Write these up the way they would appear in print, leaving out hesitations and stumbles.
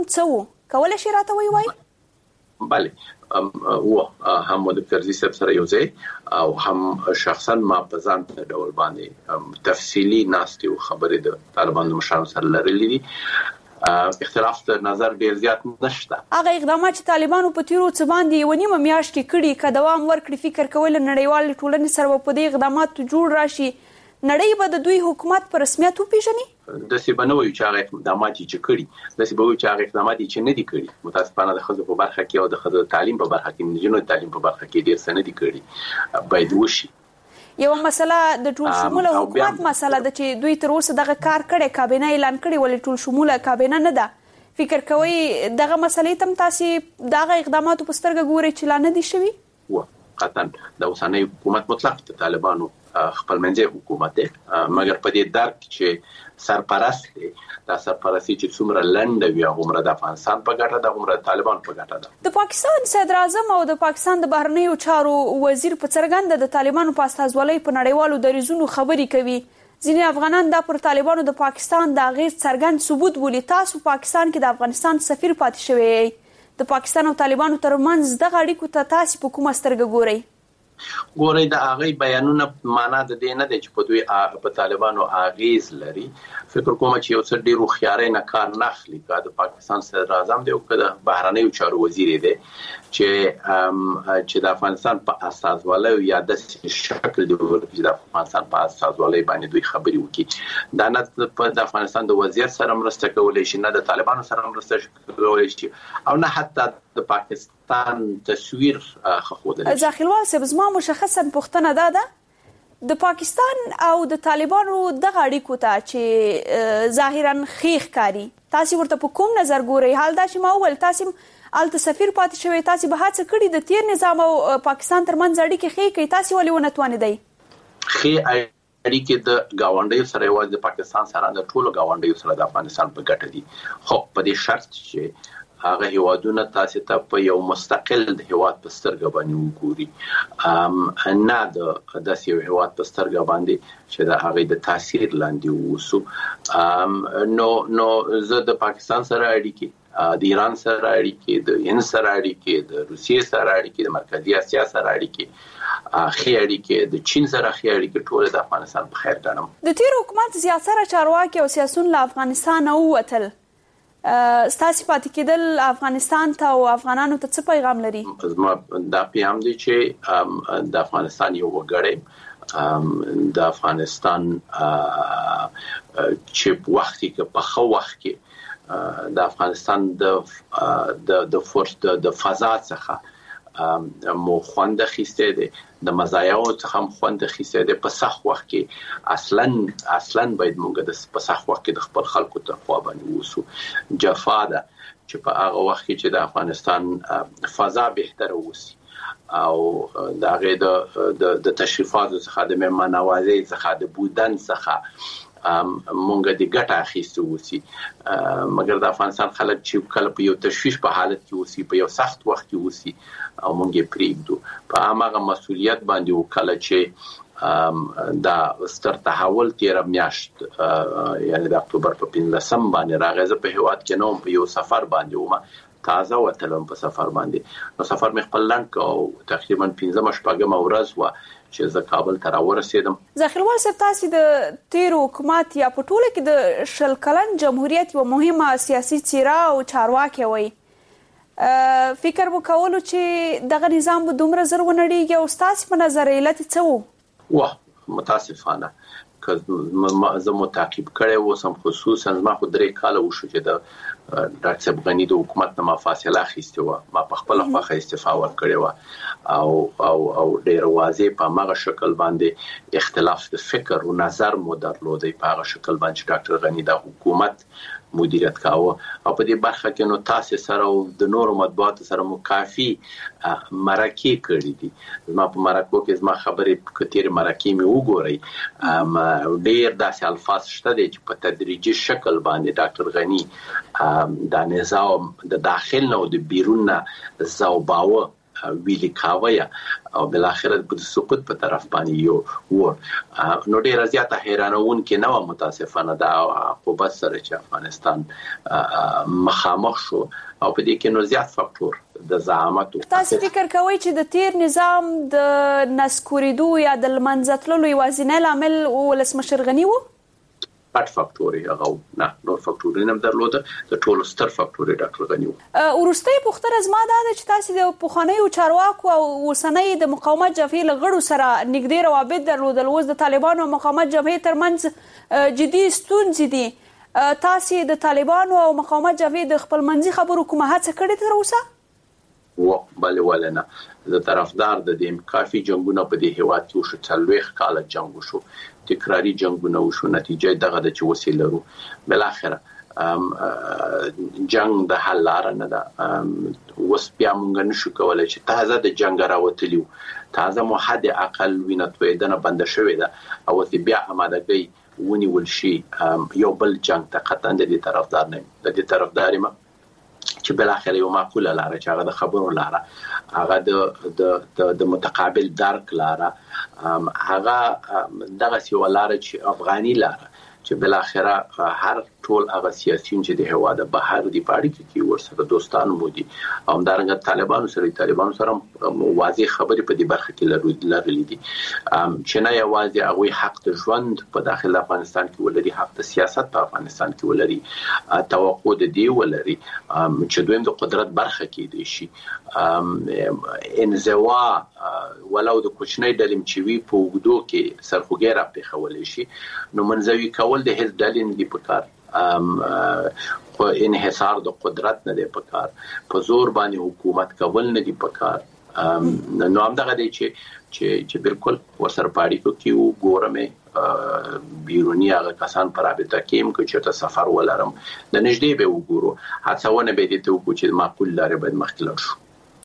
څه وو؟ کولی شي راته ووایي؟ بله هم د کرزي صاحب سره یو ځای او هم شخصا ما په ځان په ډول باندې تفصیلی ناستې او خبرې د طالبانو مشرانو سره لرلې دي. اختلاف د نظر ډیر زیات نشته. هغه اقدامات چې طالبانو په تیرو څه باندې یوه نیمه میاشت کې کړي که دوام ورکړي فکر کوئ له نړیوالې ټولنې سره به په دې اقداماتو جوړ راشي نړۍ به د دوی حکومت په رسمیت وپیژني؟ داسې به نه وایو چې هغه اقدامات چې کړي، داسې به وایو چې هغه اقدامات چې نه دي کړي. متاسفانه د ښځو په برخه کې او د ښځو تعلیم په برخه کې، د نجونو تعلیم په برخه کې ډیر څه نه دي کړي، باید وشي. یو مسله د ټول شموله حکومت مسله ده چې دوی تر اوسه دغه کار کړی، کابینه اعلان کړی ولې ټول شموله کابینه نه ده. فکر کوئ دغه مسلې ته تاسې دغه اقداماتو په سترګه ګورئ چې لا نه دي شوي؟ قطعا د اوسنۍ حکومت مطلق د طالبانو خپل منځي حکومت دی، مګر په دې درک چې سرپرست دی، دا سرپرستی چې څومره لنډه وي هغومره د افغانستان په ګټه ده، هغومره د طالبانو په ګټه ده. د پاکستان صدر اعظم او د پاکستان د بهرنیو چارو وزیر په څرګنده د طالبانو په استازولۍ په نړیوالو دریځونو خبرې کوي. ځینې افغانان دا پر طالبانو د پاکستان د اغیز څرګند ثبوت بولي. تاسو پاکستان کې د افغانستان سفیر پاتې شوی، د پاکستان او طالبانو ترمنځ دغه اړیکو ته تاسو په کومه سترګه ګورئ؟ ګورئ د هغه بیانونه معنا د دې نه دی چې په دوی په طالبانو اغیز لري. فکر کوم چې یو څه ډیر خياري نه کار نه اخلي که د پاکستان صدر اعظم دی او که د بهرنیو چارو وزیر دی چې د افغانستان په استازولۍ یا د شکل دی چې د افغانستان په استازولۍ باندې دوی خبري وکړي. دا نه د افغانستان د وضعیت سره مرسته کولای شي، نه د طالبانو سره مرسته کولای شي، او نه حتی د پاکستان تصویر خودل. ځاخیلوال صاحب زما مشخصا پوښتنه ده د پاکستان او د طالبانو دغه اړیکو ته چې ظاهرا ښې ښکاري، تاسو ورته په کوم نظر ګورئ؟ حال دا چې ما وویل تاسو هلته سفیر پاتې شوی، تاسو به هڅه کړې د تیر نظام او پاکستان ترمنځ اړیکې ښې کړئ، تاسو ولې ونه توانېدئ؟ ښې اړیکې د ګاونډیو سره یوازې د پاکستان سره د ټولو ګاونډیو سره د افغانستان په ګټه دي، خو په دې شرط چې هغه هیوادونه تاسو ته په یو مستقل د هیواد په سترګه باندې وګوري، نه د داسې یو هیواد په سترګه باندې چې د هغه د تاثیر لاندې ووسو. نو زه د پاکستان سره اړیکې، د ایران سره اړیکې، د هند سره اړیکې، د روسیې سره اړیکې، د مرکزی اسیا سره اړیکې، ښې اړیکې، د چین سره ښې اړیکې، ټول د افغانستان په خیر ګڼم. د تیر حکومت زیاتره چارواکي او سیاسون له افغانستان ووتل، ستاسو پاتې کېدل افغانستان ته او افغانانو ته څه پیغام لري؟ زما دا پیغام دی چې د افغانستان یو وګړی د افغانستان چې په وخت کې په خو وخت کې د افغانستان د فضا څخه مو خوند اخیسته دي، د مزایاو څخه هم خوند اخیسته دي. په سخت وخت کې اصلاً باید موږ د په سخت وخت کې د خپل خلکو ته خوا باندې ووسو. جفا ده چې په هغه وخت کې چې د افغانستان فضا بهتره وسی او د هغه د تشریفاتو څخه، د مهمان نوازۍ څخه، د بودن څخه مونږ د ګټه اخیستو وسی، مګر د افغانستان خلک چې کله په یو تشویش په حالت کې وسی، په یو سخت وخت کې وسی او مونږ یې پرېږدو. په هغه مسؤلیت باندې وکړه چې دا ستر تحول تیر میاشت یعنی د اکتوبر په 15 باندې راغی. په هیواد کې نوم په یو سفر باندې ومه، تازه وتلم په سفر باندې. نو سفر مې خپل لنډ او تقریبا 15 ورځ و چې زه کابل ته راورسېدم. ځاخیلوال صاحب تاسو د تیر حکومت یا په ټوله کې د 20 کلن جمهوریت یو مهمه سیاسي څیره او چارواکي وي، فکر وکولو چې دغه نظام به دومره زر ونړیږي او ستاسو په نظر علت څه وو؟ متاسفانه که زه مو تعقیب کړی وسم، خصوصا ما خو 3 کاله وشو چې د ډاکټر صاحب غنی د حکومت نه ما فاصله اخیستې وه، ما په خپل خوښه استعفا ورکړې وه او ډېر واضح په هغه شکل باندې اختلاف د فکر او نظر مو درلودی، په هغه شکل باندې چې ډاکټر غنی د حکومت مدیریت کاوه او په دې برخه کې نو تاسو سره او د نورو مطبوعاتو سره مو کافي مرکې کړې دي. زما په مرکو کې زما خبرې کتیر مرکې مې وګورئ، ډېر داسې الفاظ شته دي چې په تدریجي شکل باندې ډاکټر غنی د نظام د داخل نه او د بیرون نه زوباوه ویلي کاوه او بل اخر د سقوط په طرف باندې یو نو ډیر زیاته حیرانون کې نو متاسفانه دا عقوبت سره چې افغانستان مخامخ شو او په دې کې نو زیات فاکتور د زعامت. تاسو فکر کوئ چې د تیر نظام د نسکوریدو یا د منځتللو یوازینی لامل ولسمشر غنی و؟ پټ فاکتور هغه نه نور فاکتورونه هم درلوده د ټولو ستر فاکتور ډاکټر غنی و. ورستۍ پوښتنه زما دا ده چې تاسو د پخوانیو چارواکو او اوسنۍ د مقاومت جبهې له غړو سره نږدې روابط درلودل، اوس د طالبانو او مقاومت جبهې ترمنځ جدي ستونزې دي. تاسو د طالبانو او مقاومت جبهې د خپلمنځي خبرو کومه هڅه کړې تر اوسه؟ بله ولنه د طرفدار د دې کافي جنگونه په دې هیواد کې وشو، 40 کال جنگ وشو، تکراری جنگونه وشو، نتیجه دغه د چې وسیله لرو بل اخره جنگ د حل لار نه ده. وس بیا مونږ نشو کولای چې تازه د جنگ راوتلیو، تازه مو حد اقل وینه تویدنه بند شوې ده او بیا آمادګي ونیول شي یو بل جنگ ته قطعا د دې طرفدار نه د دې طرفداري ما چې بل اخر یو معقوله لاره چې هغه د خبرو لاره، هغه د متقابل درک لاره، هغه دغه سی ولاره چې افغاني لاره چې بل اخر هر ټول هغه سیاسيون چې د هوا د بهر دی پاړي کې ورسره دوستان مو دي او همدارنګه طالبانو سره واضح خبرې په دې برخه کې لرلې دي چې نه یوازې هغه حق د ژوند په داخل افغانستان کې ولري، حق د سیاست په افغانستان کې ولري، توقع د دی ولري چې دویم د قدرت برخه کې دي شي انزوا ولو د کوچنۍ ډلې چې وی په وګدو کې سرخوږی را پیښول شي نو منځوي کول د هیڅ ډلې نه دی پکار. انحصار د قدرت نه دی پکار، په زور باندې حکومت کول نه دی پکار. نو هم دغه دی چې بالکل ورسره پاړیکو کې وګورم بیرونی هغه کسان پر رابطه کېم چې ته سفر ولرم د نږدې به وګورو هڅونه به دې ته وکړو چې معقول لارې باید مخکې لاړ شو.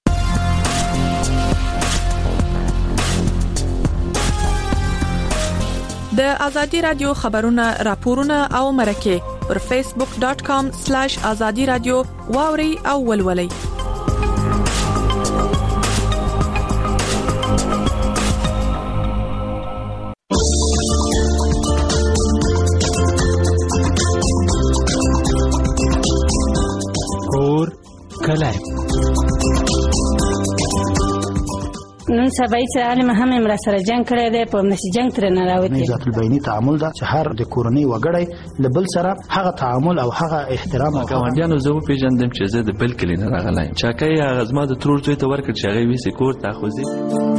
د ازادي رادیو خبرونه راپورونه او مرکه پر facebook.com/azadi radio واوري او ولولي. اور کلای نن سبا چې عالم هم امر سره جنگ کړی دی په نشي جنگ تر نه راوتی ذات البینی تعامل دا چې هر د کورنۍ وګړی لبل سره هغه تعامل او هغه احترام او ګاونډیانو زه پیژندم چې زه د بل کلی نه راغلایم چاکای غزما د ترور دوی ته ورکړ چې هغه وی سکور تاخوزي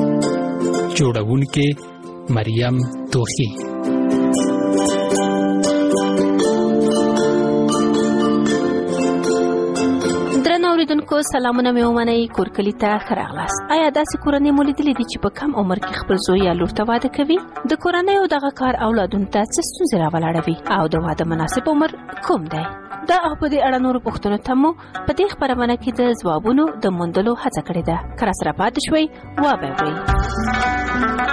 جوړونکې مریم توخی. اوریدونکو سلامونه مې ومنئ کورکلی ته خراغلاست. آیا داسې کورنۍ مو لیدلې دي چې په کم عمر کې خپل زوی یا لور ته واده کوي؟ د کورنۍ او دغه کار اولادونو ته څه ستونزې راولاړوي او د واده مناسب عمر کوم دی؟ دا او په دې اړه نورو پوښتنو ته مو په دې خبرونه کې د ځوابونو د موندلو هڅه کړې ده. که راسره پاتې شوئ وابه وړئ.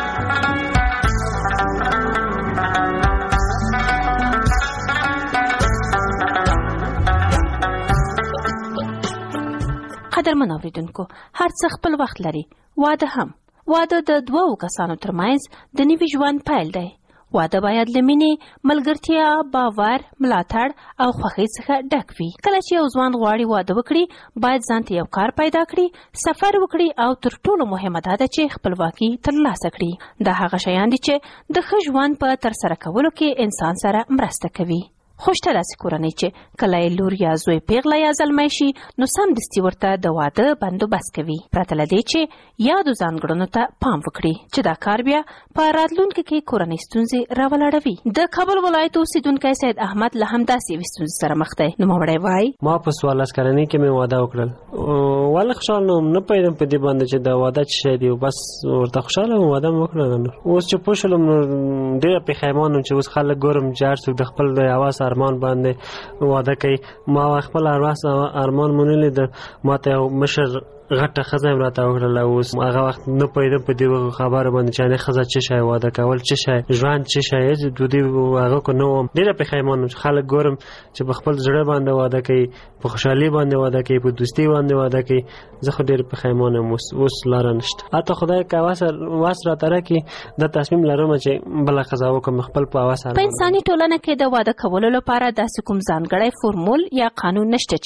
قدرمن اوریدونکو هر څه خپل وخت لري. واده هم. واده د دوو کسانو ترمنځ د نوي ژوند پیل دی. واده باید له مینې، ملګرتیا، باور، ملاتړ او خوښۍ څخه ډک وي. کله چې یو ځوان غواړي واده وکړي باید ځان ته یو کار پیدا کړي، سفر وکړي او تر ټولو مهمه دا ده چې خپلواکي ترلاسه کړي. دا هغه شیان دي چې د ښه ژوند په ترسره کولو کې انسان سره مرسته کوي. خوشته داسې کورنۍ چې کله یې لور یا زوی پیغله یا زلمی شي نو سمدستي ورته د واده بندوبست کوي پرته له دې چې یادو ځانګړنو ته پام وکړي چې دا کار بیا په راتلونکي کې کورنۍ ستونزې راولاړوي. د کابل ولایت اوسیدونکی سید احمد له همداسې یوې ستونزې سره مخ دی. نوموړی وایي ما په 14 کلنۍ کې مې واده وکړل. ولې خوشحال نه پوهېدم په دې باندې چې دا واده څه شی دی بس ورته خوشحاله وم واده مې وکړل. اوس چې پوه شولم نو ډېره پښیمان وم چې اوس خلک ګورم چې هر څوک د خپل د حواس ارمان باندې واده کوي. ما خپل ارمان مونږ لید ما ته مشر غټه ښځه هم راته وکړله. اوس هغه وخت نه پوهېدم په دې خبره باندې چې ښځه څه شی، واده کول څه شی، ژوند څه شی، د دې هغه کو نه وم. ډېره پښیمانه یم چې خلک ګورم چې په خپل زړه باندې واده کوي، په خوشحالي باندې واده کوي، په دوستي باندې واده کوي. زه خو ډېر پښیمانه یم. اوس لاره نشته. حتی خدای که وس راته راکړي دا تصمیم لرم چې بله ښځه وکړم خپل په هوس. په انساني ټولنه کې د واده کولو لپاره داسې کوم ځانګړی فورمول یا قانون نشته